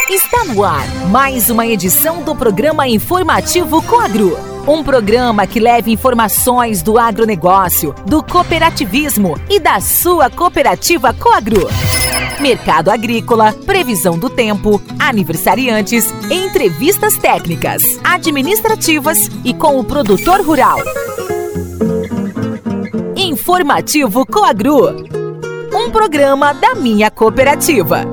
Está no ar mais uma edição do programa Informativo Coagro. Um programa que leva informações do agronegócio, do cooperativismo e da sua cooperativa Coagro. Mercado agrícola, previsão do tempo, aniversariantes, entrevistas técnicas, administrativas e com o produtor rural. Informativo Coagro. Um programa da minha cooperativa.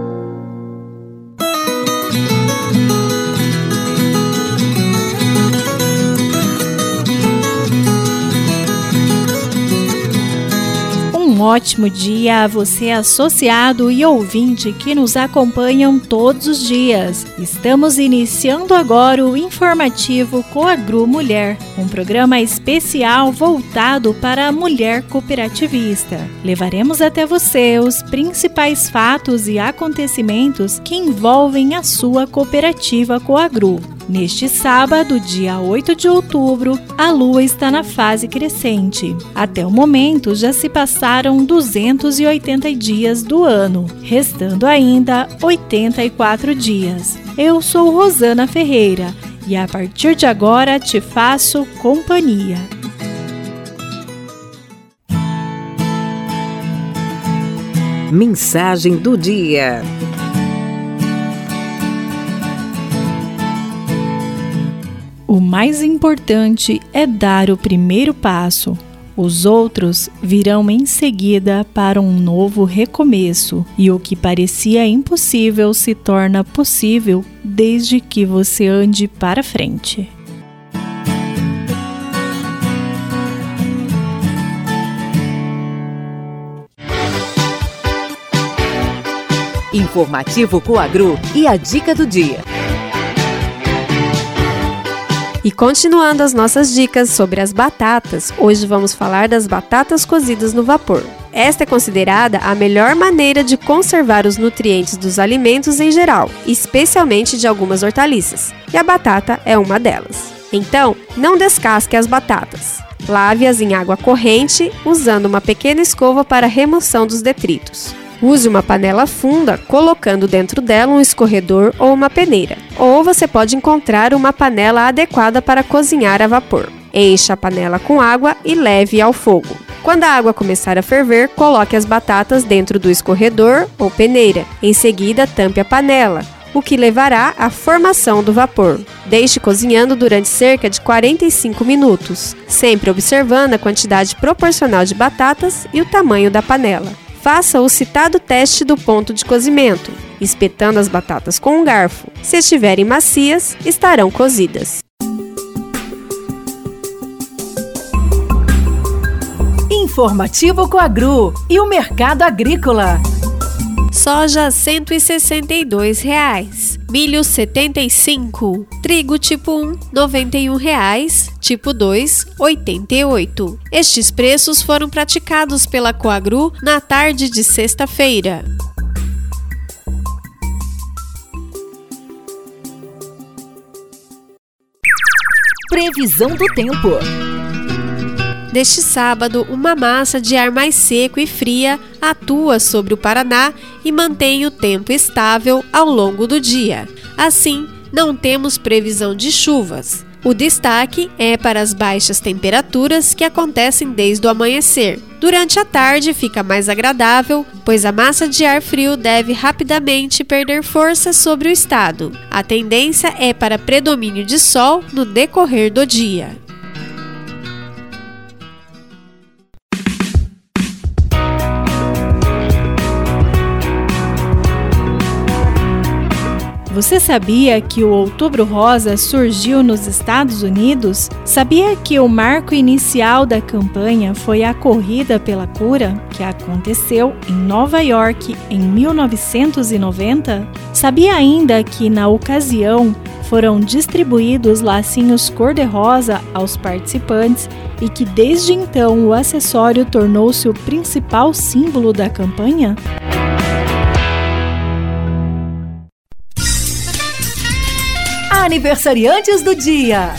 Um ótimo dia a você, associado e ouvinte que nos acompanham todos os dias. Estamos iniciando agora o Informativo Coagro Mulher, um programa especial voltado para a mulher cooperativista. Levaremos até você os principais fatos e acontecimentos que envolvem a sua cooperativa Coagro. Neste sábado, dia 8 de outubro, a lua está na fase crescente. Até o momento, já se passaram 280 dias do ano, restando ainda 84 dias. Eu sou Rosana Ferreira e a partir de agora te faço companhia. Mensagem do dia. O mais importante é dar o primeiro passo. Os outros virão em seguida para um novo recomeço, e o que parecia impossível se torna possível desde que você ande para frente. Informativo Coagro e a dica do dia. E continuando as nossas dicas sobre as batatas, hoje vamos falar das batatas cozidas no vapor. Esta é considerada a melhor maneira de conservar os nutrientes dos alimentos em geral, especialmente de algumas hortaliças, e a batata é uma delas. Então, não descasque as batatas. Lave-as em água corrente, usando uma pequena escova para remoção dos detritos. Use uma panela funda, colocando dentro dela um escorredor ou uma peneira. Ou você pode encontrar uma panela adequada para cozinhar a vapor. Encha a panela com água e leve ao fogo. Quando a água começar a ferver, coloque as batatas dentro do escorredor ou peneira. Em seguida, tampe a panela, o que levará à formação do vapor. Deixe cozinhando durante cerca de 45 minutos, sempre observando a quantidade proporcional de batatas e o tamanho da panela. Faça o citado teste do ponto de cozimento, espetando as batatas com um garfo. Se estiverem macias, estarão cozidas. Informativo Coagro e o mercado agrícola. Soja R$ 162, milho R$ 75, trigo tipo 1 R$ 91, tipo 2 R$ 88. Estes preços foram praticados pela Coagro na tarde de sexta-feira. Previsão do tempo. Neste sábado, uma massa de ar mais seco e fria atua sobre o Paraná e mantém o tempo estável ao longo do dia. Assim, não temos previsão de chuvas. O destaque é para as baixas temperaturas que acontecem desde o amanhecer. Durante a tarde fica mais agradável, pois a massa de ar frio deve rapidamente perder força sobre o estado. A tendência é para predomínio de sol no decorrer do dia. Você sabia que o Outubro Rosa surgiu nos Estados Unidos? Sabia que o marco inicial da campanha foi a Corrida pela Cura, que aconteceu em Nova York em 1990? Sabia ainda que, na ocasião, foram distribuídos lacinhos cor-de-rosa aos participantes e que, desde então, o acessório tornou-se o principal símbolo da campanha? Aniversariantes do dia.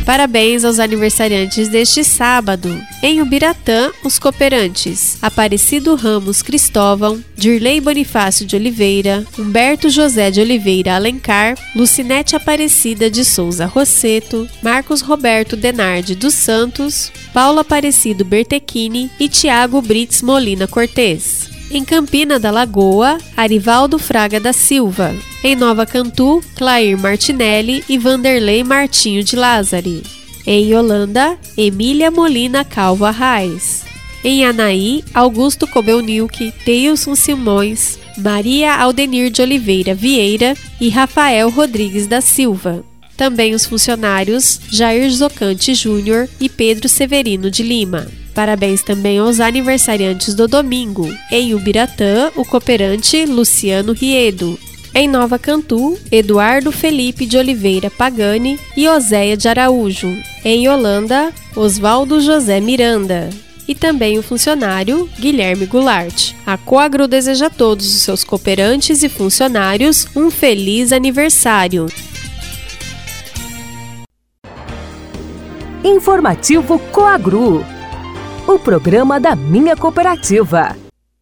Parabéns aos aniversariantes deste sábado. Em Ubiratã, os cooperantes Aparecido Ramos Cristóvão, Dirley Bonifácio de Oliveira, Humberto José de Oliveira Alencar, Lucinete Aparecida de Souza Rosseto, Marcos Roberto Denardi dos Santos, Paulo Aparecido Bertechini e Tiago Brits Molina Cortez. Em Campina da Lagoa, Arivaldo Fraga da Silva. Em Nova Cantu, Clair Martinelli e Vanderlei Martinho de Lázari. Em Holanda, Emília Molina Calvo Arraes. Em Anaí, Augusto Kobelnilk, Teilson Simões, Maria Aldenir de Oliveira Vieira e Rafael Rodrigues da Silva. Também os funcionários Jair Zocante Júnior e Pedro Severino de Lima. Parabéns também aos aniversariantes do domingo. Em Ubiratã, o cooperante Luciano Riedo. Em Nova Cantu, Eduardo Felipe de Oliveira Pagani e Oséia de Araújo. Em Holanda, Oswaldo José Miranda. E também o funcionário Guilherme Goulart. A Coagro deseja a todos os seus cooperantes e funcionários um feliz aniversário. Informativo Coagro, o programa da minha cooperativa.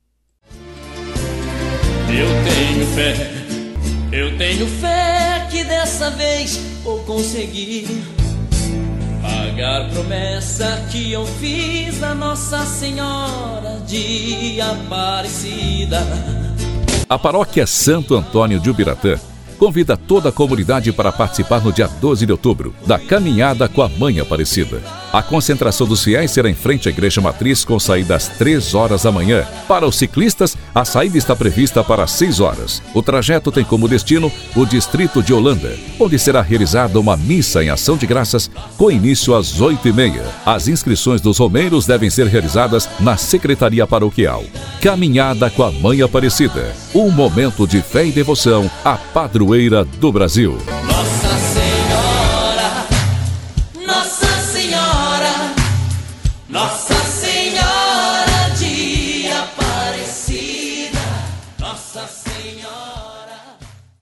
Eu tenho fé que dessa vez vou conseguir pagar promessa que eu fiz a Nossa Senhora de Aparecida. A paróquia Santo Antônio de Ubiratã convida toda a comunidade para participar no dia 12 de outubro da Caminhada com a Mãe Aparecida. A concentração dos fiéis será em frente à Igreja Matriz com saída às 3 horas da manhã. Para os ciclistas, a saída está prevista para 6 horas. O trajeto tem como destino o distrito de Holanda, onde será realizada uma missa em ação de graças com início às 8h30. As inscrições dos romeiros devem ser realizadas na Secretaria Paroquial. Caminhada com a Mãe Aparecida. Um momento de fé e devoção à padroeira do Brasil. Nossa Senhora, Nossa Senhora, Nossa Senhora de Aparecida, Nossa Senhora.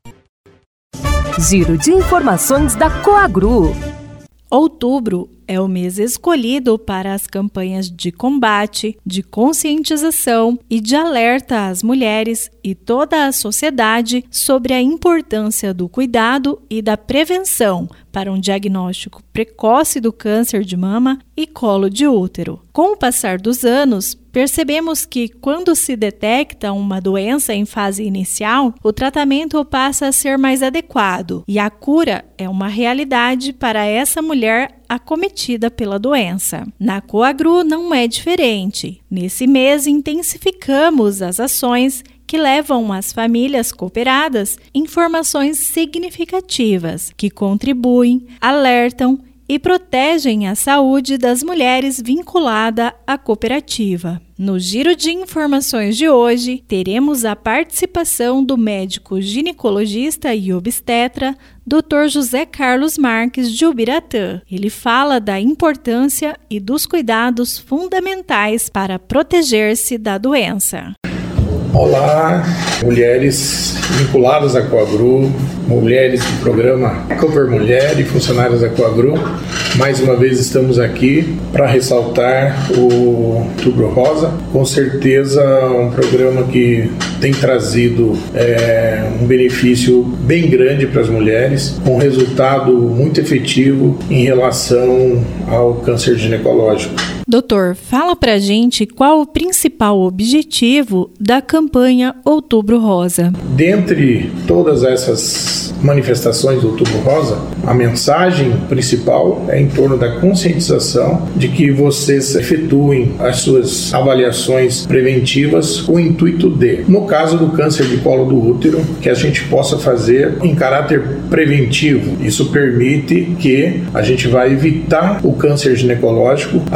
Giro de informações da Coagro. Outubro é o mês escolhido para as campanhas de combate, de conscientização e de alerta às mulheres e toda a sociedade sobre a importância do cuidado e da prevenção para um diagnóstico precoce do câncer de mama e colo de útero. Com o passar dos anos, percebemos que quando se detecta uma doença em fase inicial, o tratamento passa a ser mais adequado e a cura é uma realidade para essa mulher acometida pela doença. Na Coagro não é diferente. Nesse mês, intensificamos as ações que levam às famílias cooperadas informações significativas que contribuem, alertam e protegem a saúde das mulheres vinculada à cooperativa. No Giro de Informações de hoje, teremos a participação do médico ginecologista e obstetra, Dr. José Carlos Marques de Ubiratã. Ele fala da importância e dos cuidados fundamentais para proteger-se da doença. Olá, mulheres vinculadas à Coagro, mulheres do programa Cooper Mulher e funcionários da Coagro. Mais uma vez estamos aqui para ressaltar o Outubro Rosa. Com certeza um programa que tem trazido um benefício bem grande para as mulheres, com resultado muito efetivo em relação ao câncer ginecológico. Doutor, fala pra gente qual o principal objetivo da campanha Outubro Rosa. Dentre todas essas manifestações do Outubro Rosa, a mensagem principal é em torno da conscientização de que vocês efetuem as suas avaliações preventivas com o intuito de, no caso do câncer de colo do útero, que a gente possa fazer em caráter preventivo. Isso permite que a gente vai evitar o câncer ginecológico através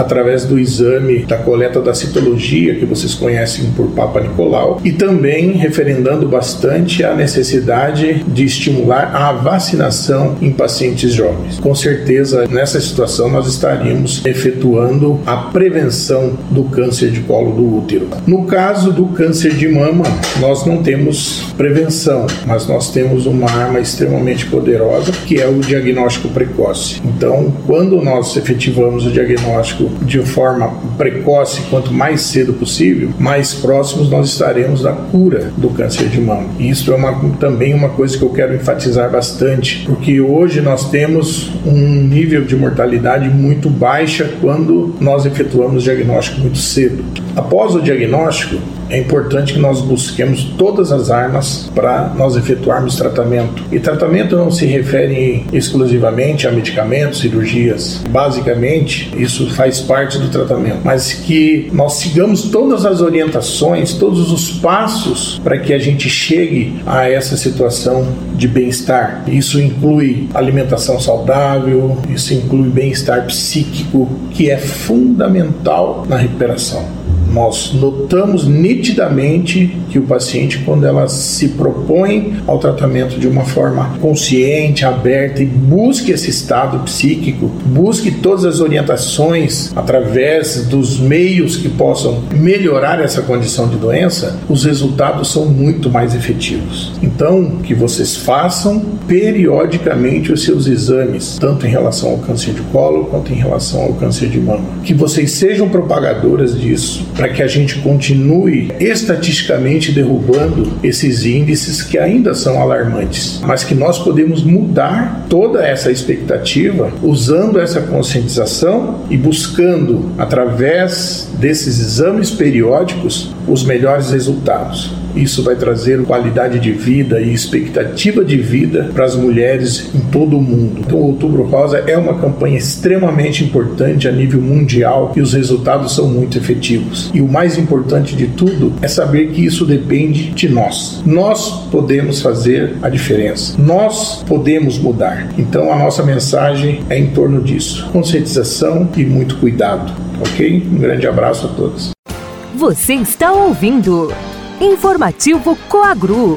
através do exame da coleta da citologia, que vocês conhecem por Papa Nicolau, e também referendando bastante a necessidade de estimular a vacinação em pacientes jovens. Com certeza, nessa situação, nós estaríamos efetuando a prevenção do câncer de colo do útero. No caso do câncer de mama, nós não temos prevenção, mas nós temos uma arma extremamente poderosa, que é o diagnóstico precoce. Então, quando nós efetivamos o diagnóstico de forma precoce, quanto mais cedo possível, mais próximos nós estaremos da cura do câncer de mama. E isso é também uma coisa que eu quero enfatizar bastante, porque hoje nós temos um nível de mortalidade muito baixa quando nós efetuamos o diagnóstico muito cedo. Após o diagnóstico, é importante que nós busquemos todas as armas para nós efetuarmos tratamento. E tratamento não se refere exclusivamente a medicamentos, cirurgias. Basicamente, isso faz parte do tratamento. Mas que nós sigamos todas as orientações, todos os passos para que a gente chegue a essa situação de bem-estar. Isso inclui alimentação saudável, isso inclui bem-estar psíquico, que é fundamental na recuperação. Nós notamos nitidamente que o paciente, quando ela se propõe ao tratamento de uma forma consciente, aberta e busque esse estado psíquico, busque todas as orientações através dos meios que possam melhorar essa condição de doença, os resultados são muito mais efetivos. Então, que vocês façam periodicamente os seus exames, tanto em relação ao câncer de colo quanto em relação ao câncer de mama. Que vocês sejam propagadoras disso, para que a gente continue estatisticamente derrubando esses índices que ainda são alarmantes, mas que nós podemos mudar toda essa expectativa usando essa conscientização e buscando, através desses exames periódicos, os melhores resultados. Isso vai trazer qualidade de vida e expectativa de vida para as mulheres em todo o mundo. Então, o Outubro Rosa é uma campanha extremamente importante a nível mundial e os resultados são muito efetivos. E o mais importante de tudo é saber que isso depende de nós. Nós podemos fazer a diferença. Nós podemos mudar. Então, a nossa mensagem é em torno disso. Conscientização e muito cuidado. Ok? Um grande abraço a todos. Você está ouvindo Informativo Coagru.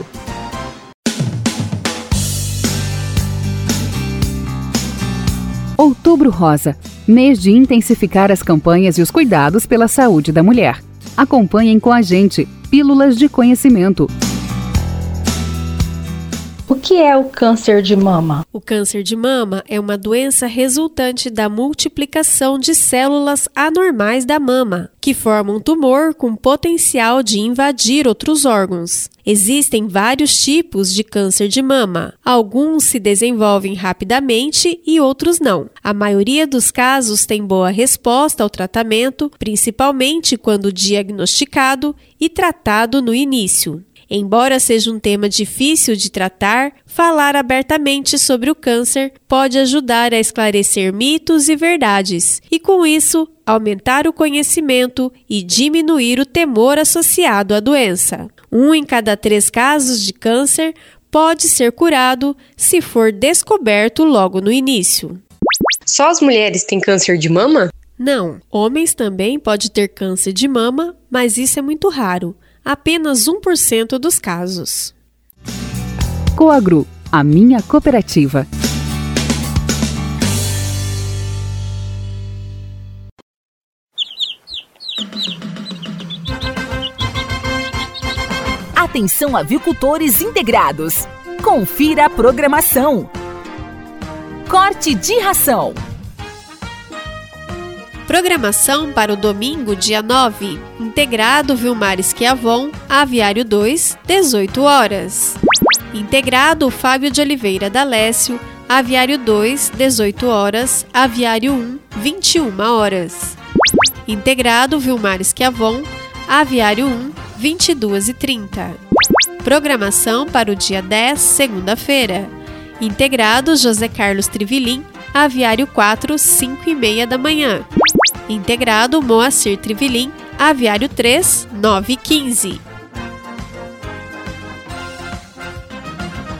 Outubro Rosa, mês de intensificar as campanhas e os cuidados pela saúde da mulher. Acompanhem com a gente Pílulas de Conhecimento. O que é o câncer de mama? O câncer de mama é uma doença resultante da multiplicação de células anormais da mama, que formam um tumor com potencial de invadir outros órgãos. Existem vários tipos de câncer de mama. Alguns se desenvolvem rapidamente e outros não. A maioria dos casos tem boa resposta ao tratamento, principalmente quando diagnosticado e tratado no início. Embora seja um tema difícil de tratar, falar abertamente sobre o câncer pode ajudar a esclarecer mitos e verdades, e com isso, aumentar o conhecimento e diminuir o temor associado à doença. 1 em cada 3 casos de câncer pode ser curado se for descoberto logo no início. Só as mulheres têm câncer de mama? Não, homens também podem ter câncer de mama, mas isso é muito raro. Apenas 1% dos casos. Coagru, a minha cooperativa. Atenção, avicultores integrados. Confira a programação. Corte de ração. Programação para o domingo, dia 9. Integrado Vilmar Schiavon, Aviário 2, 18 horas. Integrado Fábio de Oliveira D'Alessio, Aviário 2, 18 horas. Aviário 1, 21 horas. Integrado Vilmar Schiavon, Aviário 1, 22h30. Programação para o dia 10, segunda-feira. Integrado José Carlos Trivilin, Aviário 4, 5h30 da manhã. Integrado Moacir Trivilin, Aviário 3, 9h15.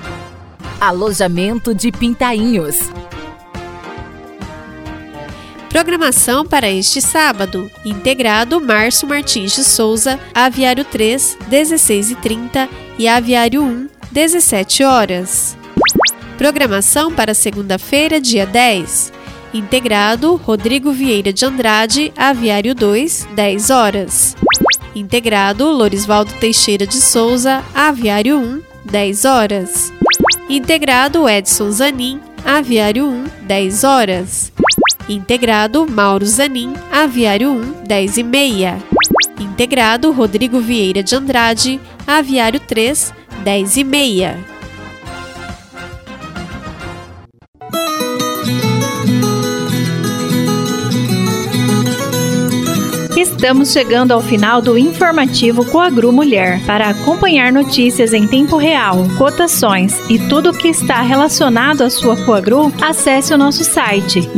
Alojamento de Pintainhos. Programação para este sábado: Integrado Márcio Martins de Souza, Aviário 3, 16h30 e Aviário 1, 17 horas. Programação para segunda-feira, dia 10. Integrado Rodrigo Vieira de Andrade, Aviário 2, 10 horas. Integrado Lorisvaldo Teixeira de Souza, Aviário 1, 10 horas. Integrado Edson Zanin, Aviário 1, 10 horas. Integrado Mauro Zanin, Aviário 1, 10h30. Integrado Rodrigo Vieira de Andrade, Aviário 3, 10h30. Estamos chegando ao final do informativo Coagru Mulher. Para acompanhar notícias em tempo real, cotações e tudo o que está relacionado à sua Coagru, acesse o nosso site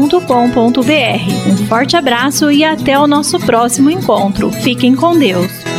www.coagru.com.br. Um forte abraço e até o nosso próximo encontro. Fiquem com Deus.